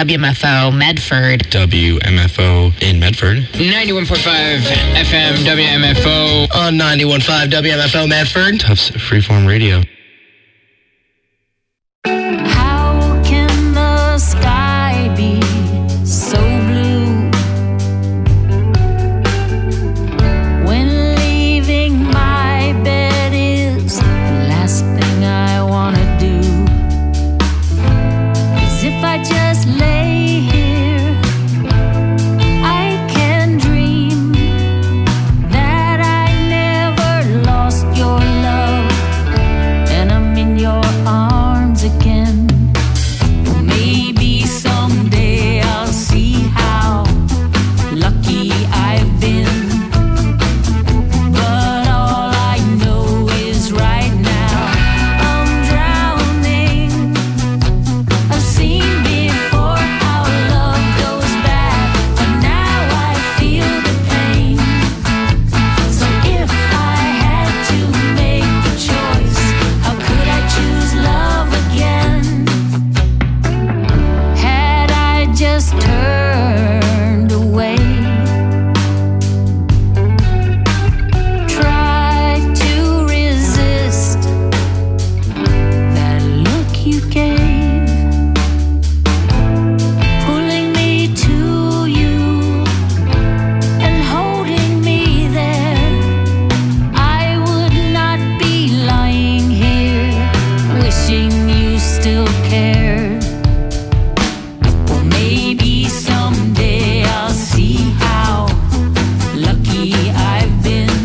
WMFO Medford. WMFO in Medford. 91.5 FM WMFO. On 91.5 WMFO Medford. Tufts Freeform Radio. How can the sky be so blue when leaving my bed is the last thing I want to do? 'Cause if I just lay here, I can dream that I never lost your love and I'm in your arms again. Maybe someday I'll see how lucky I've been. But all I know is right now I'm drowning. I've seen before how love goes bad, but now I feel the pain. So if I had to make the choice, how could I choose love again? Had I just turned away, tried to resist that look you gave, pulling me to you and holding me there, I would not be lying here wishing you still cared. Or maybe someday I'll see how lucky I've been.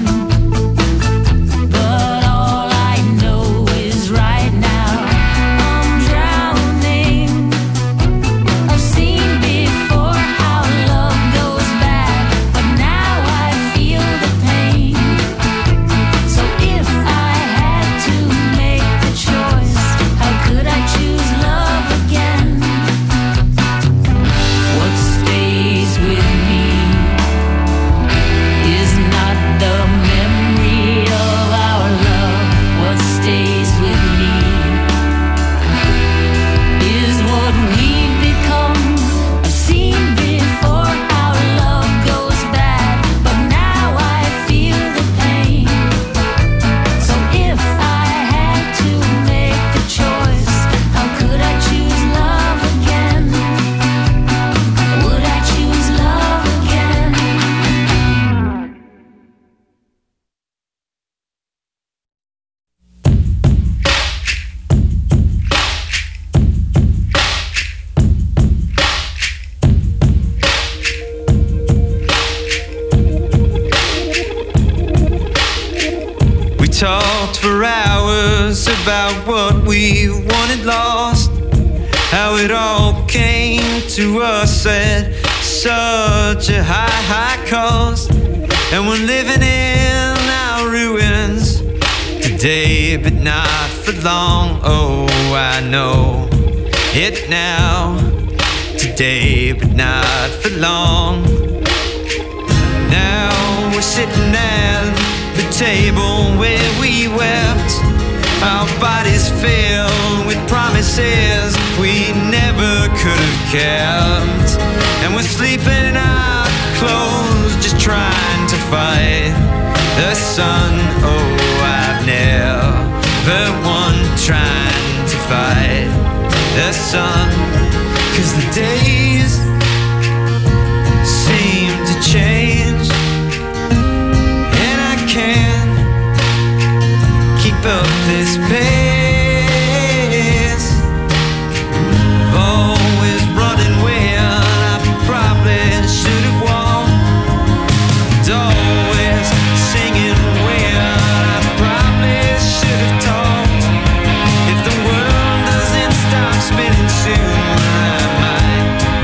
But all I know is right now I'm drowning. I've seen before how love goes bad, but now I feel the pain. So if I had to make the choice, how could I choose love again? What stays with me is not the memory of our love. What stays with me is what we've become. I've seen before how love goes bad, but now I feel the pain. So if I had to make the choice, how could I choose love again? Would I choose love again? We talked for hours about what we wanted lost, how it all came to us at such a high cost. And we're living in our ruins today, but not for long. Oh, I know it now. Today, but not for long. Now we're sitting at the table where we wept, our bodies filled with promises we never could have kept. And we're sleeping in our clothes, just trying to fight the sun. Oh, I've never won trying to fight the sun. 'Cause the days seem to change, and I can't keep up this pace. Always running when I probably should have walked. Always singing when I probably should have talked. If the world doesn't stop spinning soon, I might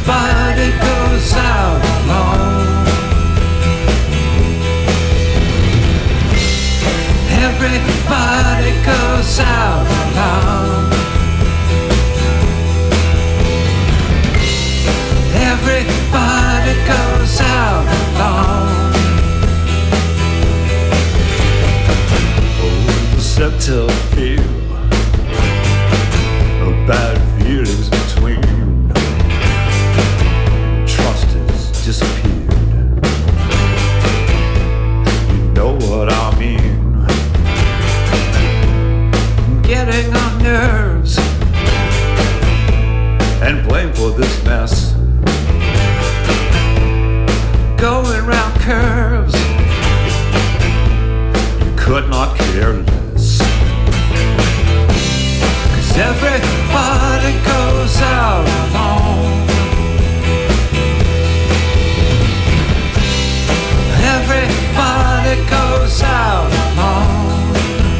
Everybody goes out alone. Everybody goes out alone. Everybody goes out alone. Oh, the subtle feel of bad feelings between. Trust has disappeared. You know what I mean. Getting on nerves and blame for this mess. Going round curves, you could not care less. 'Cause everybody goes out alone. Everybody goes out alone.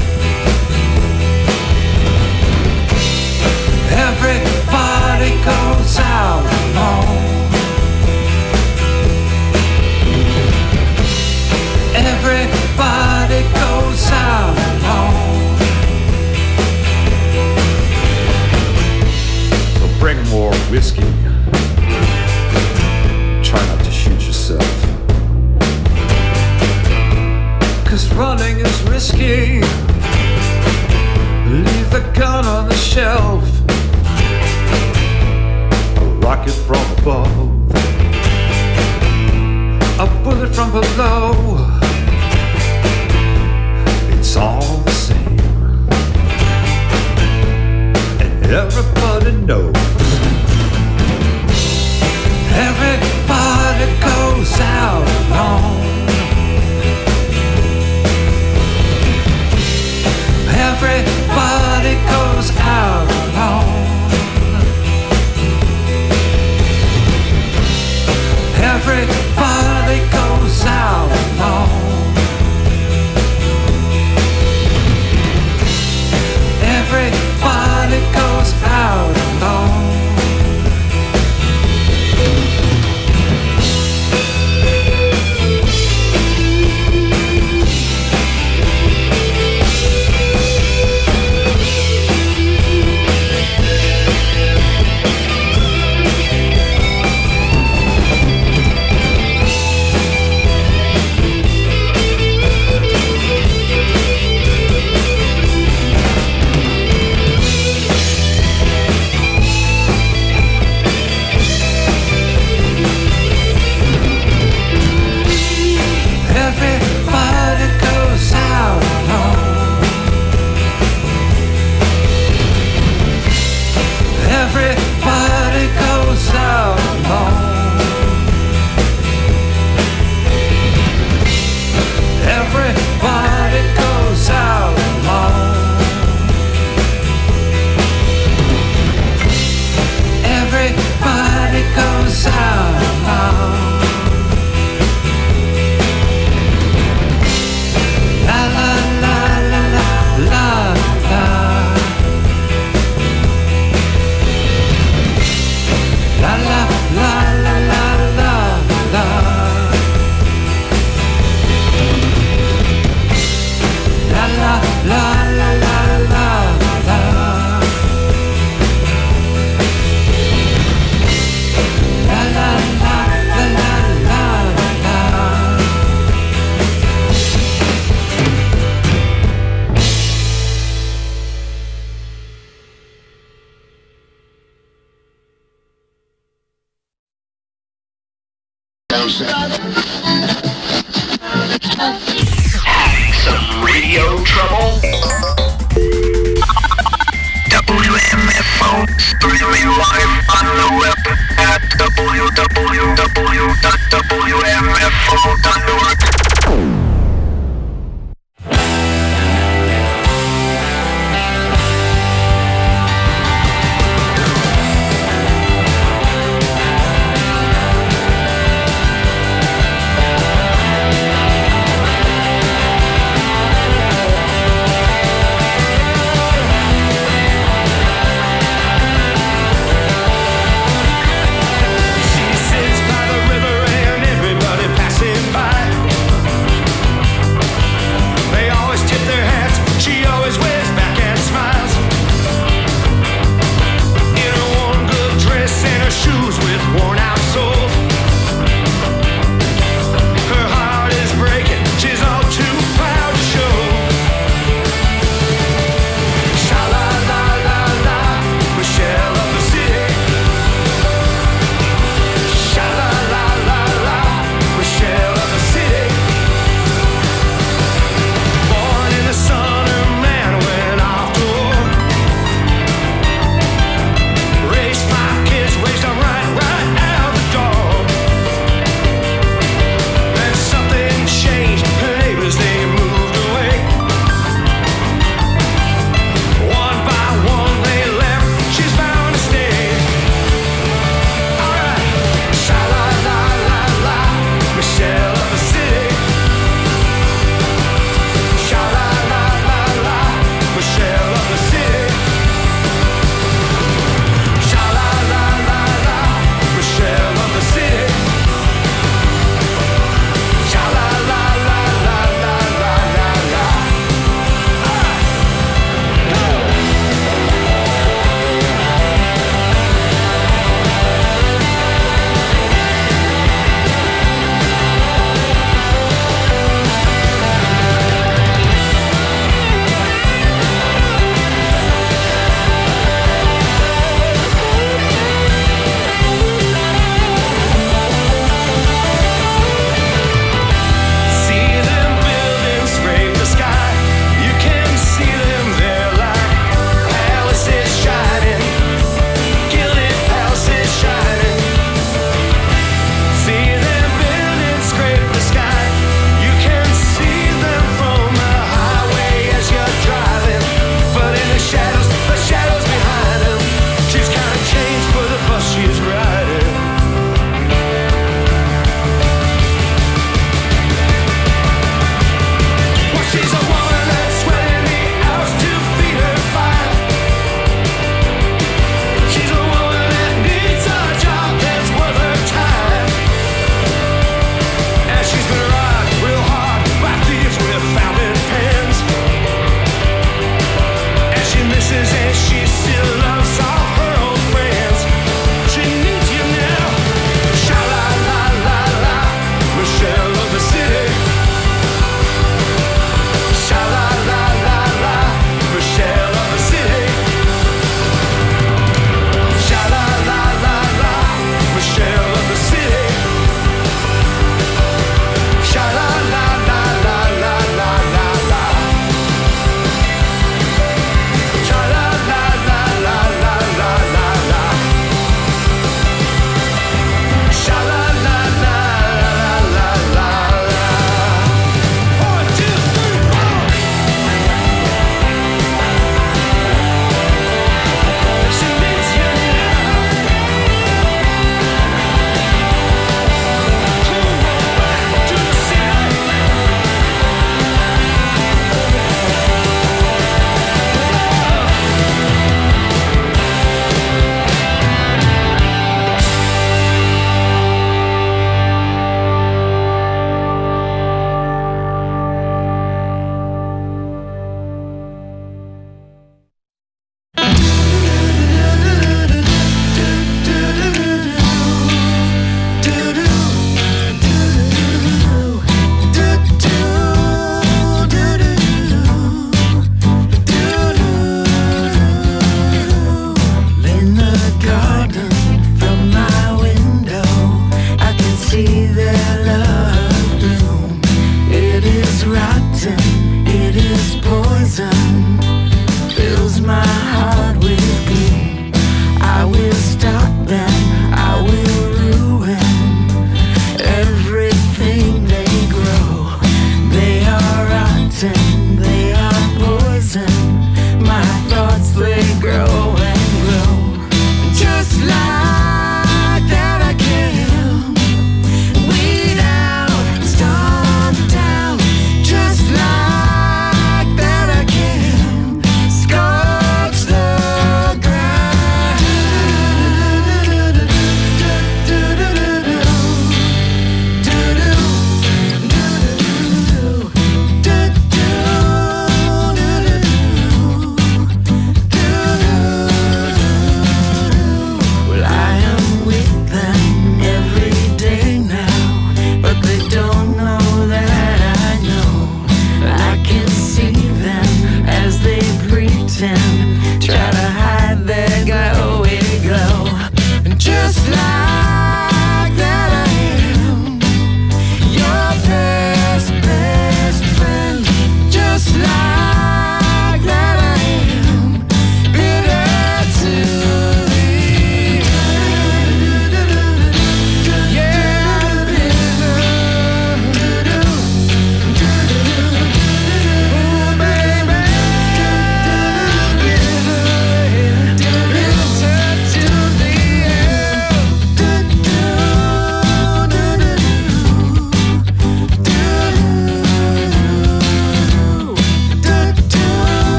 Everybody goes out alone. Everybody goes out alone. So bring more whiskey. Try not to shoot yourself. 'Cause running is risky. Leave the gun on the shelf. A rocket from above. A bullet from below. It's all the same. And everybody knows. Everybody goes out alone. Everybody goes out alone. Everybody goes out alone. Everybody goes out alone. Some radio trouble? WMFO, streaming live on the web at www.wmfo.org.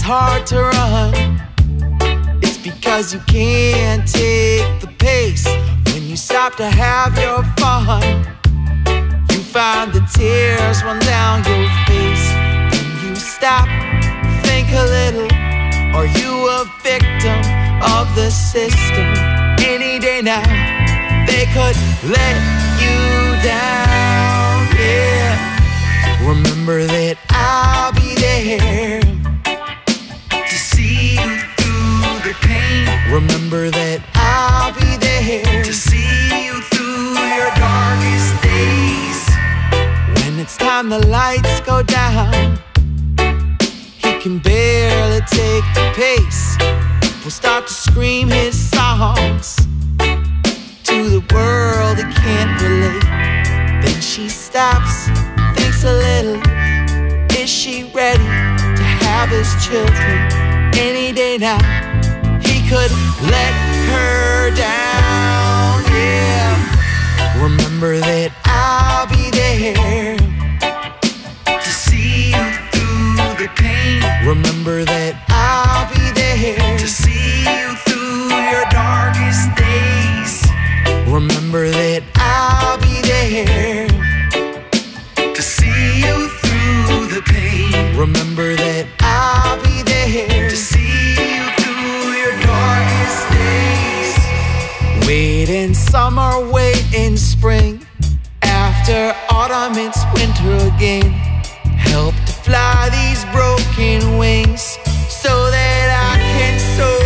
hard to run. It's because you can't take the pace. When you stop to have your fun, you find the tears run down your face. When you stop, think a little. Are you a victim of the system? Any day now, they could let you down, yeah. Remember that I'll be there to see you through the pain. Remember that I'll be there to see you through your darkest days. When it's time the lights go down, he can barely take the pace. Will start to scream his songs to the world that can't relate. Then she stops, thinks a little. Is she ready to have his children? Any day now, he could let her down, yeah. Remember that I'll be there to see you through the pain. Remember that I'll be there to see you through your darkest days. Remember that I'll be there to see you through the pain. Remember that I'll be there to see you through your darkest days. Wait in summer, wait in spring. After autumn, it's winter again. Help to fly these broken wings so that I can soar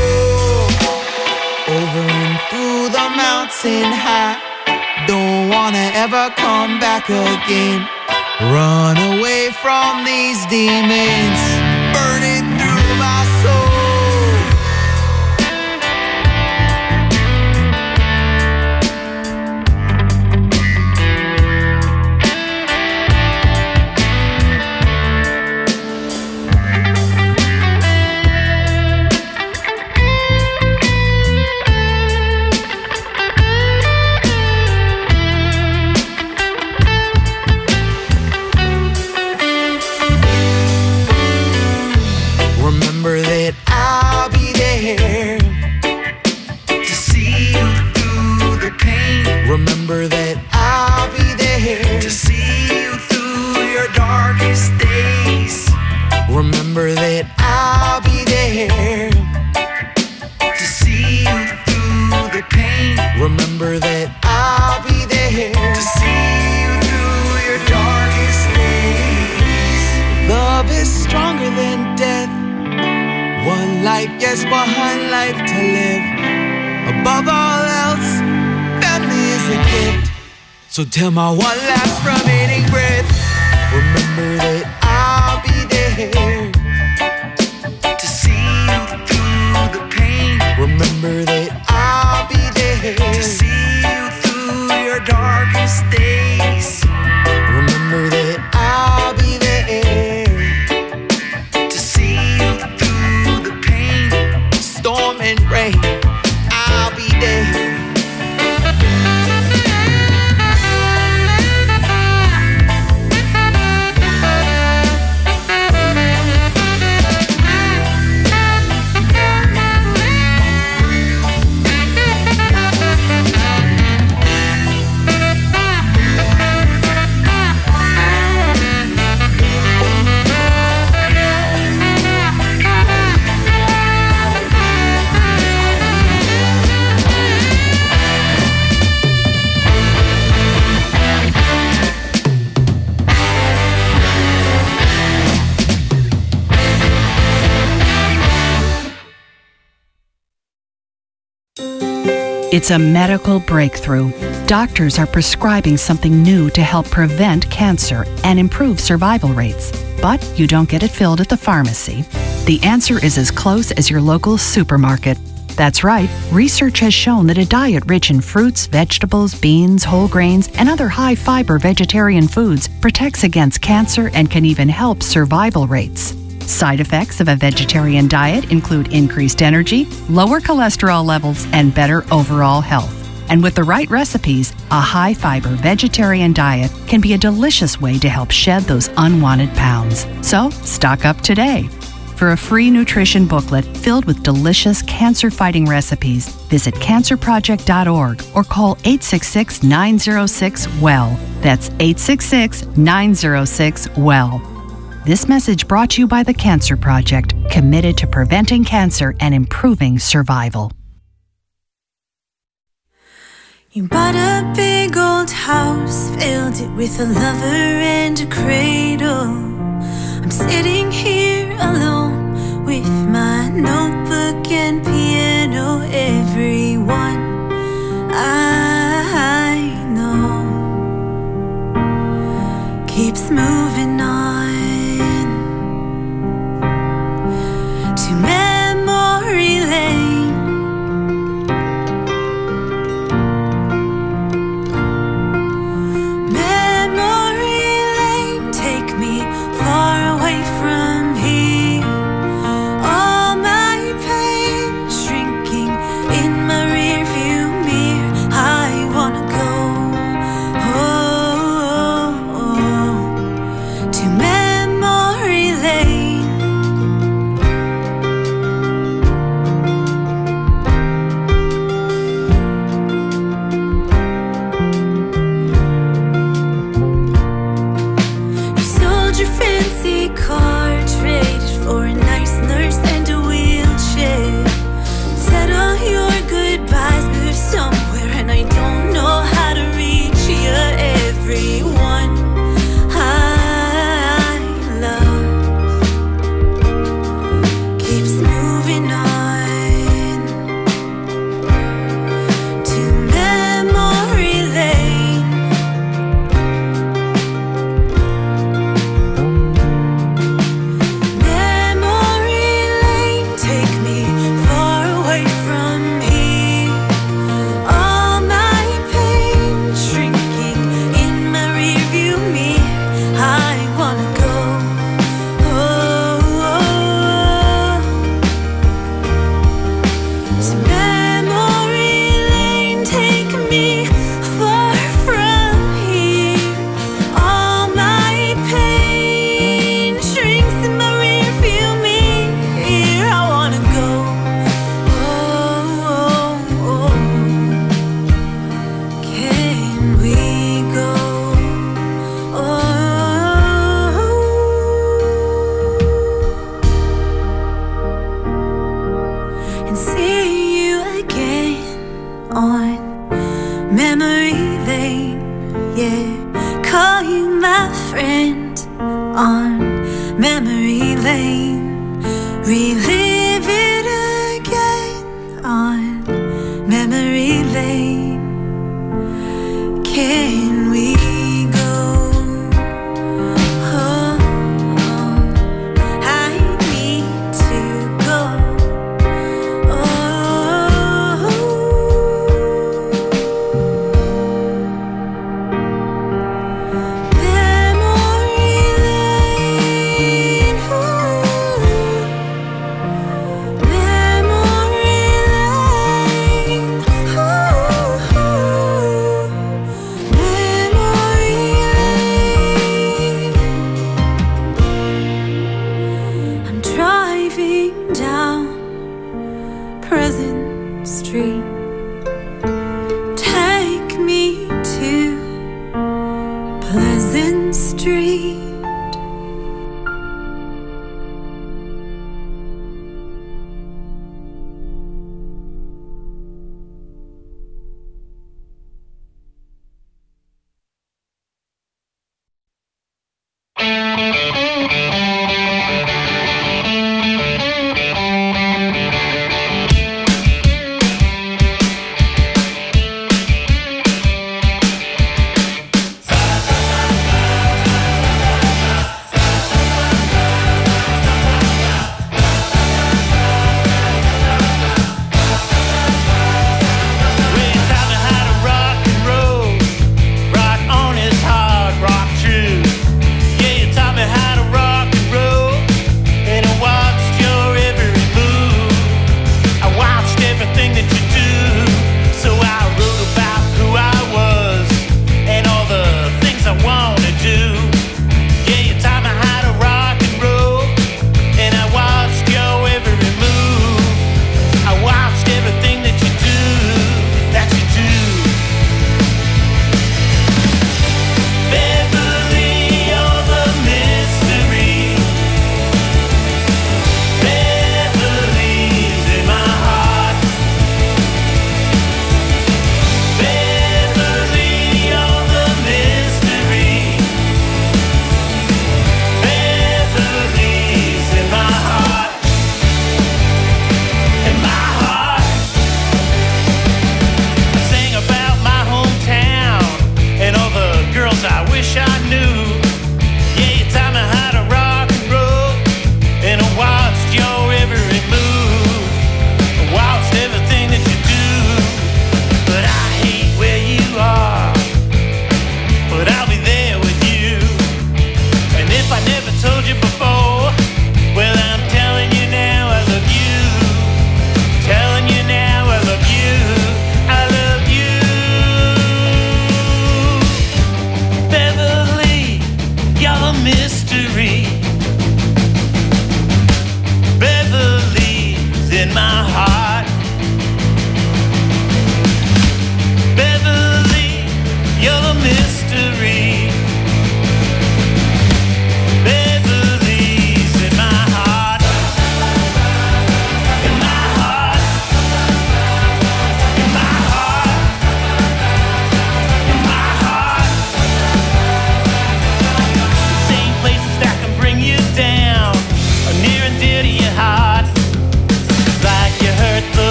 over and through the mountain high. Don't wanna ever come back again. Run away from these demons, burning through my soul. Remember that I'll be there to see you through the pain. Remember that I'll be there to see you through your darkest days. Remember that I'll be there to see you through the pain. Remember that I'll be there to see you through your darkest days. Love is stronger than death. One life, yes, one life to live. Above all else, family is a gift. So till my one last remaining breath, remember that I'll be there to see you through the pain. Remember that I'll be there to see you through your darkest days. Remember that I'll be there to see you through the pain. Storm and rain, I'll be there. It's a medical breakthrough. Doctors are prescribing something new to help prevent cancer and improve survival rates. But you don't get it filled at the pharmacy. The answer is as close as your local supermarket. That's right, research has shown that a diet rich in fruits, vegetables, beans, whole grains, and other high-fiber vegetarian foods protects against cancer and can even help survival rates. Side effects of a vegetarian diet include increased energy, lower cholesterol levels, and better overall health. And with the right recipes, a high-fiber vegetarian diet can be a delicious way to help shed those unwanted pounds. So, stock up today. For a free nutrition booklet filled with delicious cancer-fighting recipes, visit cancerproject.org or call 866-906-WELL. That's 866-906-WELL. This message brought to you by the Cancer Project, committed to preventing cancer and improving survival. You bought a big old house, filled it with a lover and a cradle. I'm sitting here alone with my notebook and piano. Everyone I know keeps moving on to memory lane.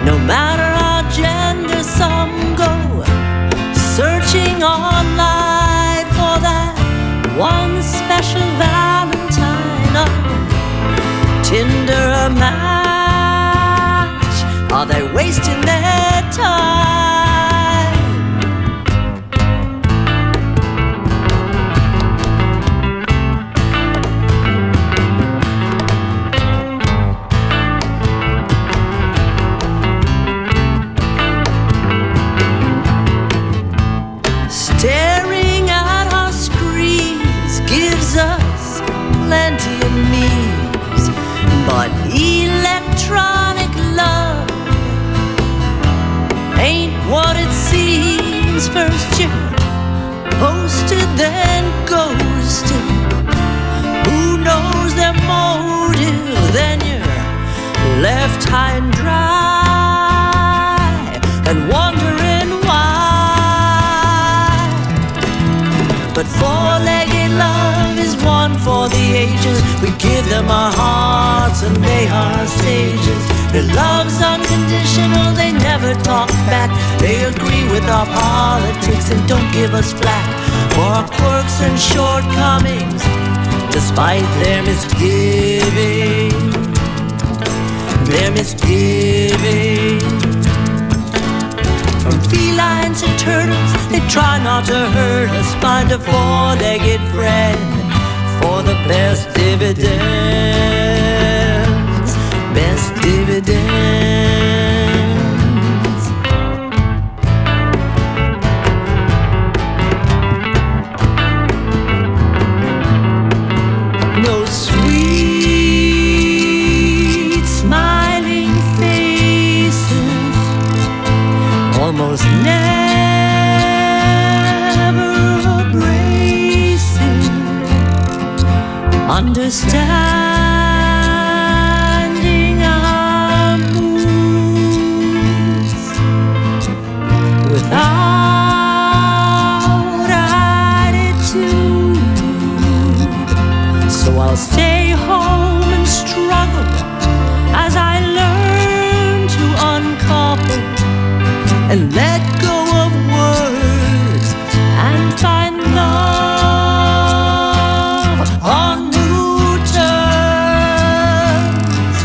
No matter our gender, some go searching online for that one special Valentine. Tinder a match? Are they wasting their time? Staring at our screens gives us plenty of memes, but electronic love ain't what it seems. First you're posted, then ghosted. Who knows their motive? Then you're left high and dry and wondering why. But four-legged love is one for the ages. We give them our hearts and they are sages. Their love's unconditional, they never talk back. They agree with our politics and don't give us flack for our quirks and shortcomings, despite their misgiving. Their misgiving. From felines to turtles, they try not to hurt us. Find a four-legged friend for the best dividends. Best dividends. No sweet smiling faces, almost never abrasive, understanding our moods without attitude. So I'll stay home and struggle as I learn to uncouple and let go of words and find love on new terms.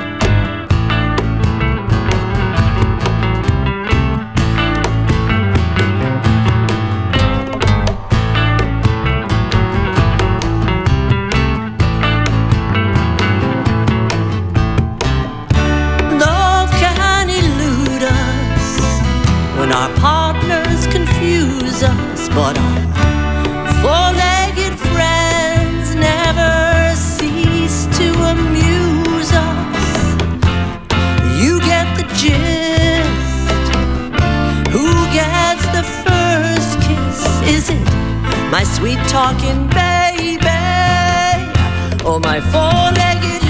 Love can elude us when our partners confuse us, but our four-legged friends never cease to amuse us. You get the gist. Who gets the first kiss? Is it my sweet talking baby or my four-legged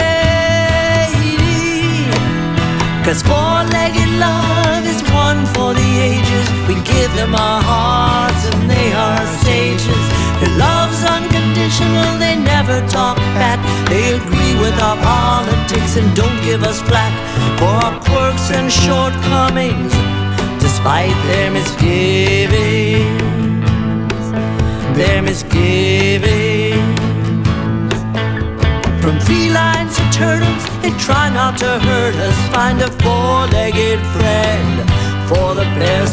lady? 'Cause four-legged love is one for the ages. We give them our hearts and they are sages. Their love's unconditional, they never talk back. They agree with our politics and don't give us flack for our quirks and shortcomings, despite their misgivings. Their misgivings. From felines to turtles, they try not to hurt us. Find a four-legged friend for the best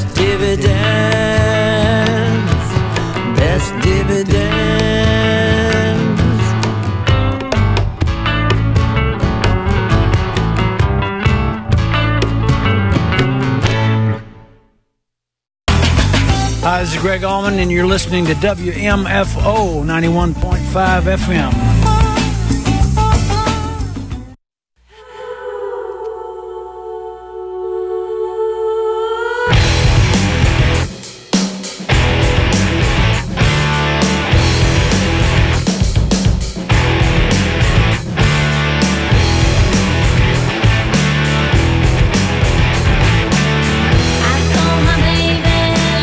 dividends. Best dividends. Hi, this is Greg Allman, and you're listening to WMFO 91.5 FM.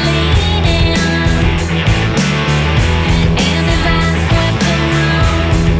As his eyes swept around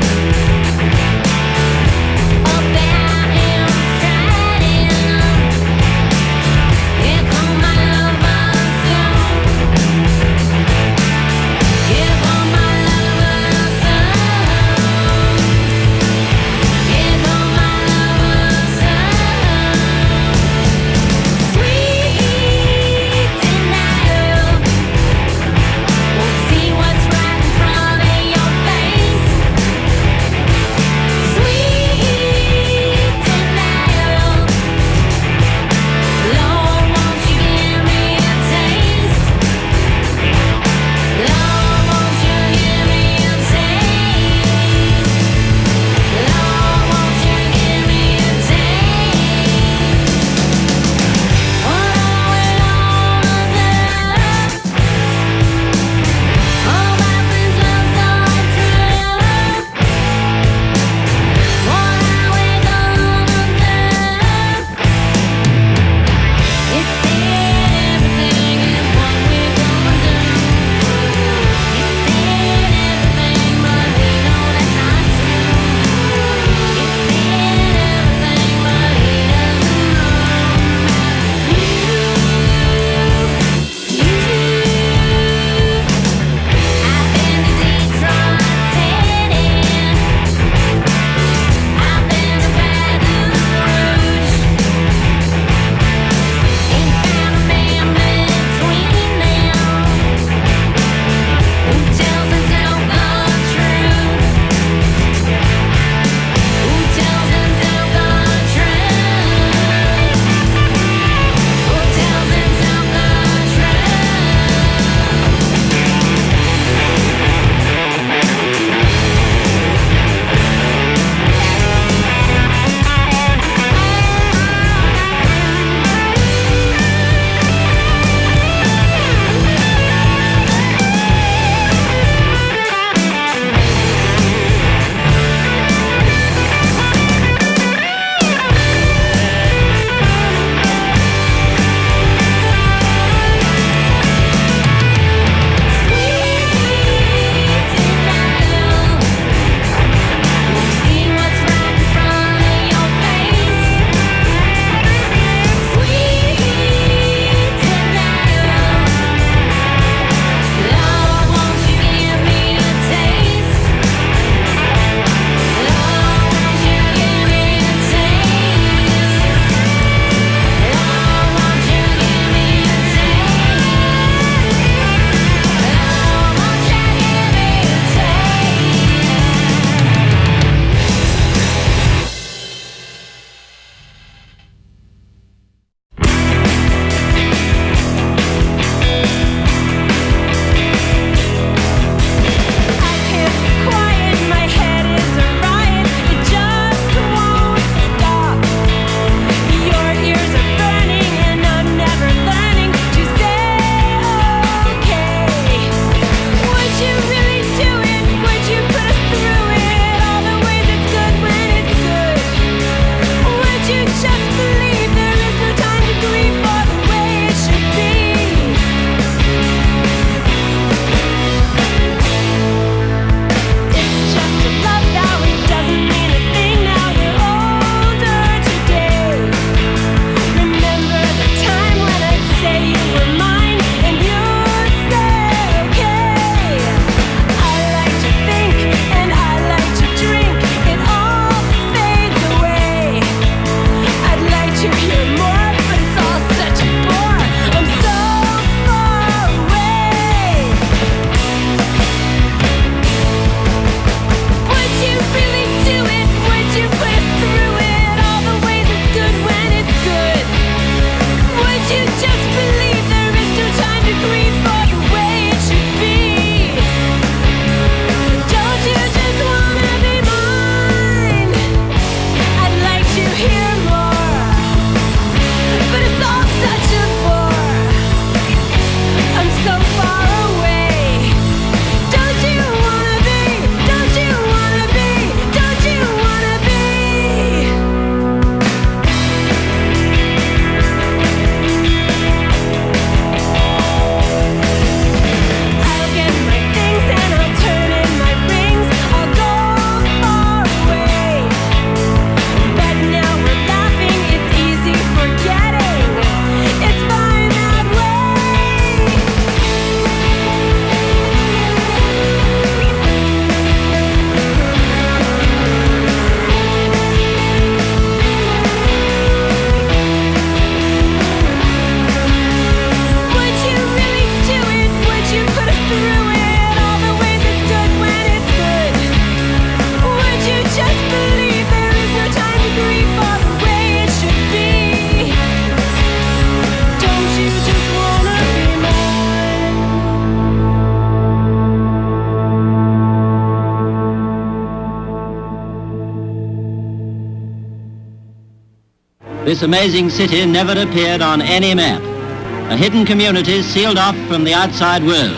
this amazing city never appeared on any map. A hidden community sealed off from the outside world.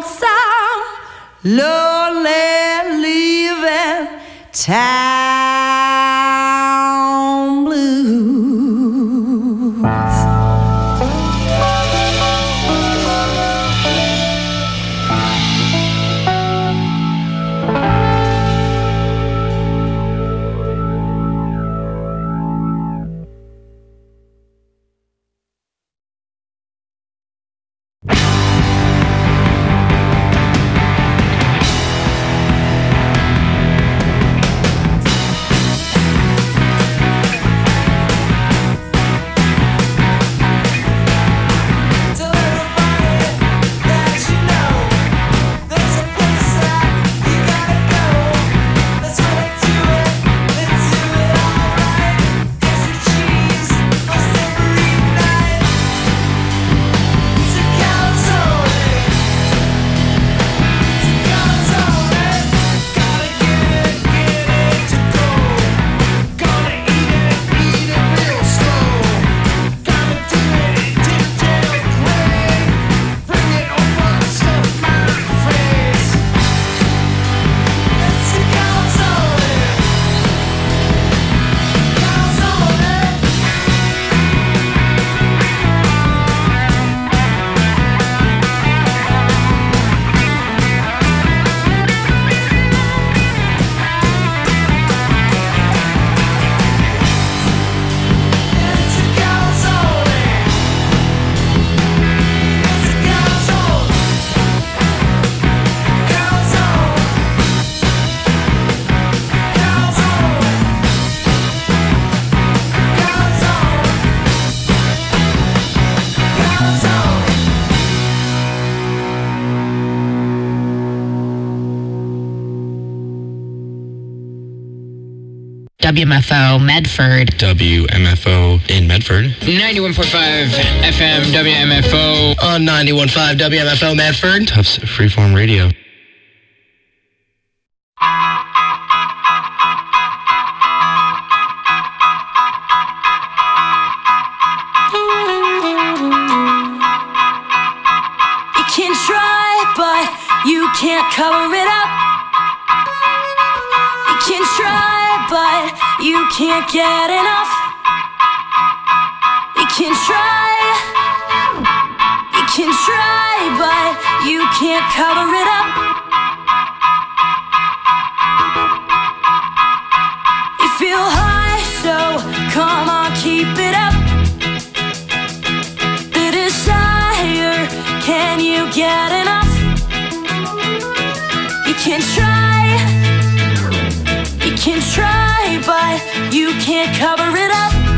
lonesome, lonely, leaving town blues. WMFO Medford. WMFO in Medford. 91.5 FM WMFO. On 91.5 WMFO Medford. Tufts Freeform Radio. You can try, but you can't cover it up. You can try, but you can't get enough. You can try, but you can't cover it up. You feel high, so come on, keep it up. The desire, can you get enough? You can try, but you can't cover it up.